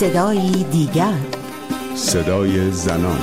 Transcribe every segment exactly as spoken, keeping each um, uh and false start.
صدایی دیگر، صدای زنان.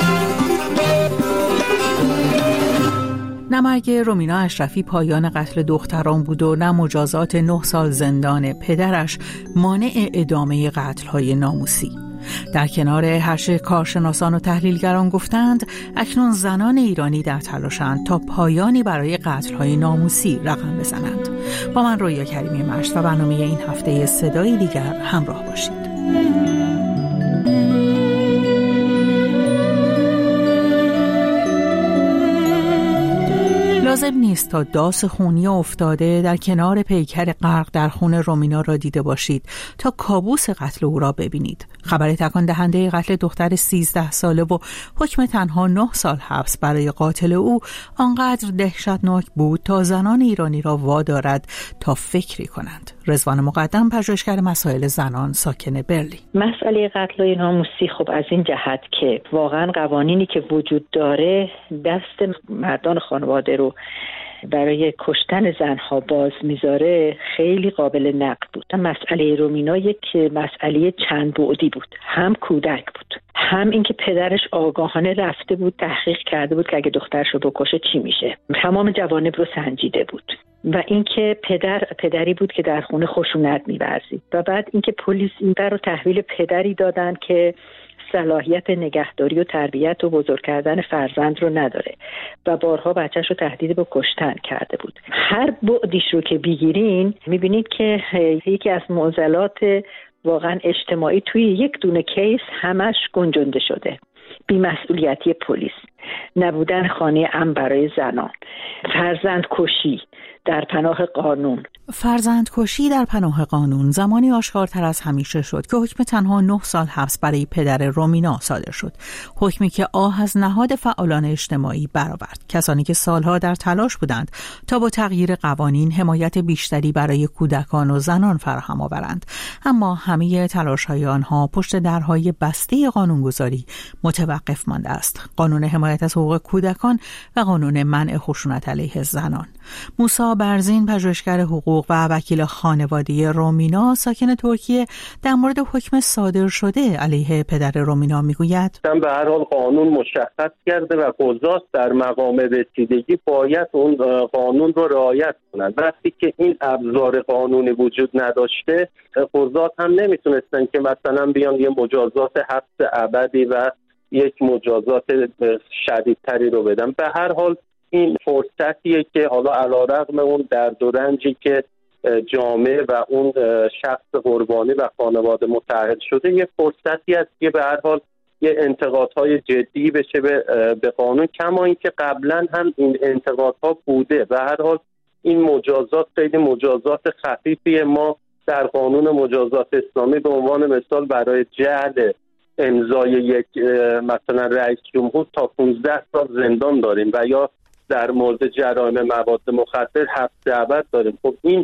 نه مرگ رومینا اشرفی پایان قتل دختران بود و نه مجازات نه سال زندان پدرش مانع ادامه قتل‌های ناموسی. در کنار هرچه کارشناسان و تحلیلگران گفتند، اکنون زنان ایرانی در تلاشند تا پایانی برای قتل‌های ناموسی رقم بزنند. با من رویا کریمی مشت و برنامه این هفته صدای دیگر همراه باشید. لازم نیست تا داس خونی افتاده در کنار پیکر غرق در خون رومینا را دیده باشید تا کابوس قتل او را ببینید. خبر تکان دهنده قتل دختر سیزده ساله و حکم تنها نه سال حبس برای قاتل او آنقدر دهشتناک بود تا زنان ایرانی را وادارد تا فکری کنند. رضوان مقدم، پژوهشگر مسائل زنان ساکن برلین. مسئله قتل ناموسی خب از این جهت که واقعا قوانینی که وجود داره دست مردان خانواده رو برای کشتن زنها باز میذاره خیلی قابل نقد بود. مسئله رومینا یک مسئله چند بعدی بود، هم کودک بود، هم اینکه پدرش آگاهانه رفته بود تحقیق کرده بود که اگه دخترش رو بکشه چی میشه، تمام جوانب رو سنجیده بود، و اینکه پدر پدری بود که در خونه خشونت می‌ورزید، و بعد اینکه پلیس این رو تحویل پدری دادن که صلاحیت نگهداری و تربیت و بزرگ کردن فرزند رو نداره و بارها بچه‌ش رو تهدید به کشتن کرده بود. هر بعدیش رو که بگیرین می‌بینید که یکی از معضلات واقعا اجتماعی توی یک دونه کیس همش گنجونده شده: بی‌مسئولیتی پلیس، نبودن خانه امن برای زنان، فرزند کشی در پناه قانون. فرزند کشی در پناه قانون زمانی آشکارتر از همیشه شد که حکم تنها نه سال حبس برای پدر رومینا صادر شد. حکمی که آه از نهاد فعالان اجتماعی برآورد، کسانی که سالها در تلاش بودند تا با تغییر قوانین حمایت بیشتری برای کودکان و زنان فراهم آورند، اما همه تلاش‌های آنها پشت درهای بسته قانونگذاری متوقف مانده است: قانون حمایت از حقوق کودکان و قانون منع خشونت علیه زنان. موسی برزین، پژوهشگر حقوق و وکیل خانواده رومینا ساکن ترکیه، در مورد حکم صادر شده علیه پدر رومینا میگوید: به هر حال قانون مشخص کرده و قضات در مقام رسیدگی باید اون قانون رو رعایت کنند. وقتی که این ابزار قانونی وجود نداشته، قضات هم نمیتونستن که مثلا بیان یه مجازات حبس ابدی و یک مجازات شدیدتری رو بدن. به هر حال این فرصتیه که حالا علیرغم اون درد و رنجی که جامعه و اون شخص قربانی و خانواده متعرض شده، یه فرصتی است که به هر حال یه انتقادهای جدی بشه به, به قانون، کما اینکه قبلا هم این انتقادها بوده. به هر حال این مجازات خیلی مجازات خفیفیه. ما در قانون مجازات اسلامی به عنوان مثال برای جهل امضای یک مثلا رئیس جمهور تا پانزده سال زندان داریم و یا در مورد جرایم مواد مخدر حبس ابد داریم. خب این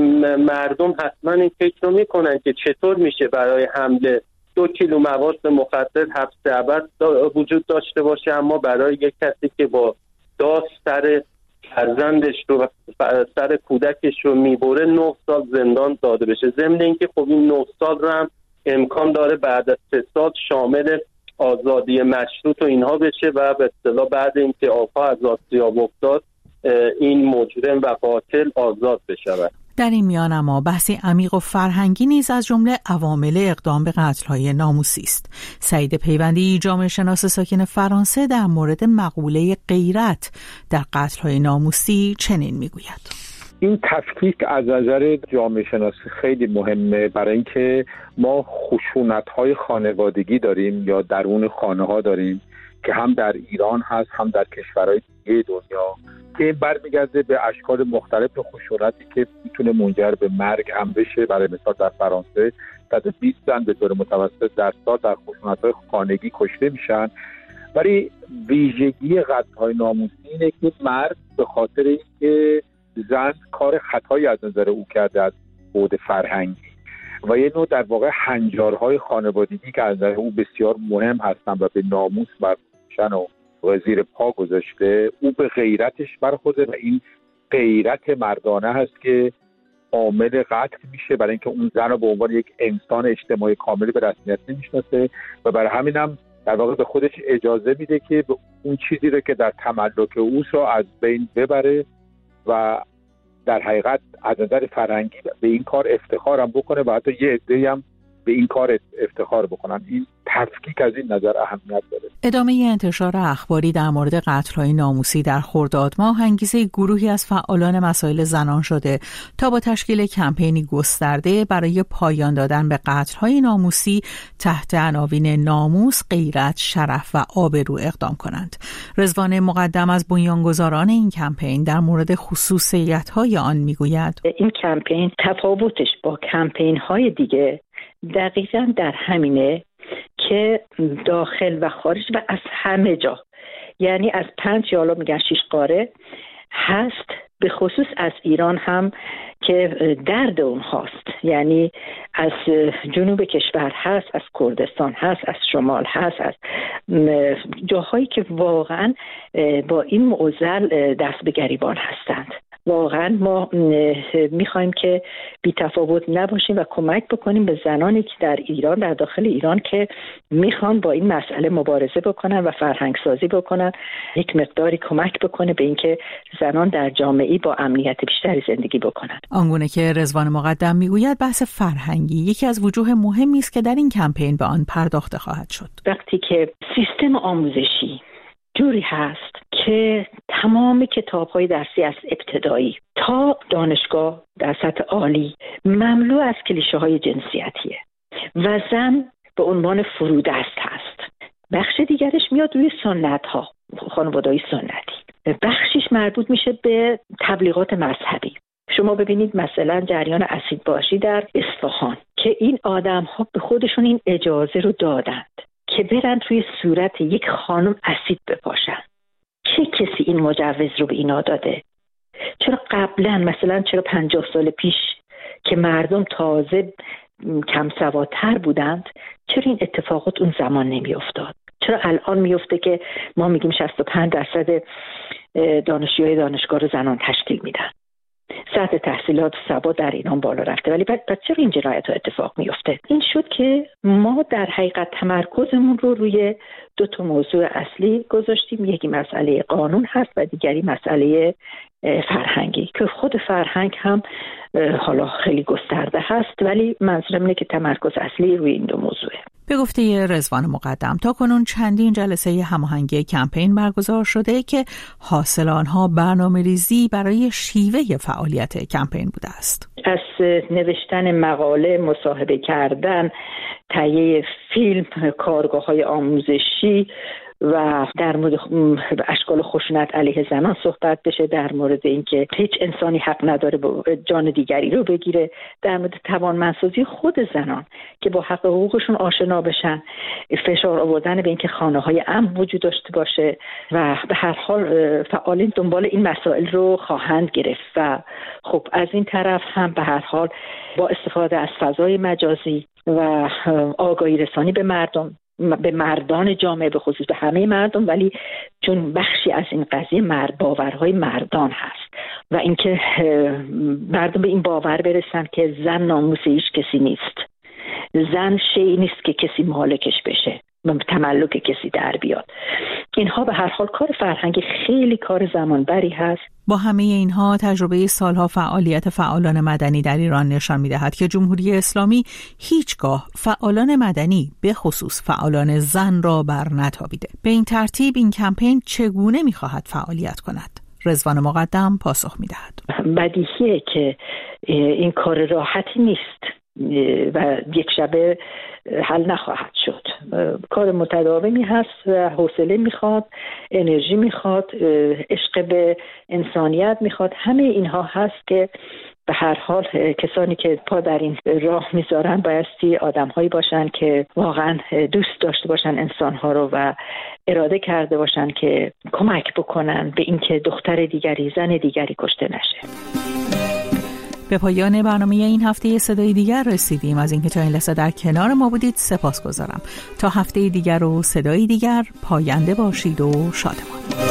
مردم حتما این فکر رو میکنن که چطور میشه برای حمل دو کیلو مواد مخدر حبس ابد وجود داشته باشه، اما برای یک کسی که با داس سر فرزندش رو سر کودکش رو میبره نه سال زندان داده بشه. ضمن اینکه خب این نه سال رو هم امکان داره بعد از سه سال شامل آزادی مشروط و اینها بشه و به اصطلاح بعد اینکه آفا از آسیاب افتاد این مجرم و قاتل آزاد بشود. در این میان اما بحثی عمیق و فرهنگی نیز از جمله عوامل اقدام به قتل‌های ناموسی است. سعید پیوندی، جامعه شناس ساکن فرانسه، در مورد مقوله غیرت در قتل‌های ناموسی چنین میگوید: این تفکیک از نظر جامعه شناسی خیلی مهمه، برای اینکه ما خشونت‌های خانوادگی داریم یا درون خانه‌ها داریم که هم در ایران هست هم در کشورهای دیگه دنیا، که این برمیگرده به اشکال مختلف خشونتی که میتونه منجر به مرگ هم بشه. برای مثال در فرانسه صد و بیست زن به طور متوسط در سال در خشونت‌های خانگی کشته میشن. ولی ویژگی قتل‌های ناموسی اینه که مرد به خاطر اینکه زن کار خطایی از نظر او کرده از بعد فرهنگی و یه نوع در واقع هنجارهای خانوادگی که از نظر او بسیار مهم هستن و به ناموس برخوردن و زیر پا گذاشته، او به غیرتش برخورده و این غیرت مردانه هست که عامل قتل میشه، برای اینکه اون زن رو به عنوان یک انسان اجتماعی کاملی به رسمیت نمیشناسه و برای همین هم در واقع به خودش اجازه میده که به اون چیزی رو که در تملک اوست رو از بین ببره و در حقیقت از نظر فرهنگی به این کار افتخار هم بکنه و حتی یه عده‌ای هم به این کار افتخار بکنن. این تفکیک از این نظر اهمیت داره. ادامه انتشار اخباری در مورد قتل‌های ناموسی در خرداد ماه انگیزه گروهی از فعالان مسائل زنان شده تا با تشکیل کمپینی گسترده برای پایان دادن به قتل‌های ناموسی تحت عناوین ناموس، غیرت، شرف و آبرو اقدام کنند. رضوان مقدم از بنیانگذاران این کمپین در مورد خصوصیت‌های آن میگوید: این کمپین تفاوتش با کمپین‌های دیگه دقیقاً در همینه که داخل و خارج و از همه جا، یعنی از پنج یا حالا میگن شیش قاره هست، به خصوص از ایران هم که درد اون هست، یعنی از جنوب کشور هست، از کردستان هست، از شمال هست، از جاهایی که واقعا با این معضل دست به گریبان هستند. واقعا ما میخوایم که بی تفاوت نباشیم و کمک بکنیم به زنانی که در ایران، در داخل ایران که میخوان با این مسئله مبارزه بکنن و فرهنگ سازی بکنن، یک مقداری کمک بکنه به اینکه زنان در جامعه‌ای با امنیت بیشتری زندگی بکنن. آنگونه که رضوان مقدم میگوید بحث فرهنگی یکی از وجوه مهمی است که در این کمپین به آن پرداخته خواهد شد. وقتی که سیستم آموزشی جوری هست که تمام کتاب‌های درسی از ابتدایی تا دانشگاه در سطح عالی مملو از کلیشه‌های جنسیتیه و زن به عنوان فرودست هست. بخش دیگرش میاد روی سنت‌ها، خانواده‌های سنتی. بخشش مربوط میشه به تبلیغات مذهبی. شما ببینید مثلا جریان اسیدباشی در اصفهان که این آدم‌ها به خودشون این اجازه رو دادند که برن توی صورت یک خانم اسید بپاشن. چه کسی این مجوز رو به اینا داده؟ چرا قبلا مثلا چرا پنجاه سال پیش که مردم تازه کم سوادتر بودند چرا این اتفاقات اون زمان نمی افتاد؟ چرا الان میفته که ما میگیم شصت و پنج درصد دانشجوی دانشگاه رو زنان تشکیل میدن؟ سطح تحصیلات سبا در ایران بالا رفته، ولی بعد چرا این جنایت ها اتفاق میفته؟ این شد که ما در حقیقت تمرکزمون رو روی دو تا موضوع اصلی گذاشتیم. یکی مسئله قانون هست و دیگری مسئله فرهنگی که خود فرهنگ هم حالا خیلی گسترده هست، ولی منظورم اینه که تمرکز اصلی روی این دو موضوعه. به گفته رضوان مقدم تا کنون چندین جلسه هماهنگی کمپین برگزار شده که حاصل آنها برنامه‌ریزی برای شیوه فعالیت کمپین بوده است. از نوشتن مقاله، مصاحبه کردن، تهیه فیلم، کارگاه‌های آموزشی و در مورد اشکال خشونت علیه زنان صحبت بشه، در مورد اینکه هیچ انسانی حق نداره جان دیگری رو بگیره، در مورد توانمندسازی خود زنان که با حق حقوقشون آشنا بشن، فشار آوردن به اینکه خانه‌های امن وجود داشته باشه و به هر حال فعالین دنبال این مسائل رو خواهند گرفت. و خب از این طرف هم به هر حال با استفاده از فضای مجازی و آگاهی رسانی به مردم، به مردان جامعه، به خصوص به همه مردم، ولی چون بخشی از این قضیه مرد باورهای مردان هست و اینکه مردم به این باور برسن که زن ناموس هیچ کسی نیست، زن شیئی نیست که کسی مالکش بشه، تملک کسی در بیاد. اینها به هر حال کار فرهنگی خیلی کار زمانبری هست. با همه اینها تجربه سالها فعالیت فعالان مدنی در ایران نشان می‌دهد که جمهوری اسلامی هیچگاه فعالان مدنی به خصوص فعالان زن را بر نتابیده. به این ترتیب این کمپین چگونه می‌خواهد فعالیت کند؟ رضوان مقدم پاسخ می‌دهد. بدیهیه که این کار راحتی نیست و یک شبه حل نخواهد شد. کار متداومی هست و حوصله میخواد، انرژی میخواد، عشق به انسانیت میخواد. همه اینها هست که به هر حال کسانی که پا در این راه میذارن بایستی آدم‌هایی باشن که واقعا دوست داشته باشن انسان‌ها رو و اراده کرده باشن که کمک بکنن به اینکه دختر دیگری، زن دیگری کشته نشه. به پایان برنامه این هفته صدای دیگر رسیدیم. از اینکه تا این لحظه در کنار ما بودید سپاسگزارم. تا هفته دیگر و صدای دیگر، پاینده باشید و شادمان.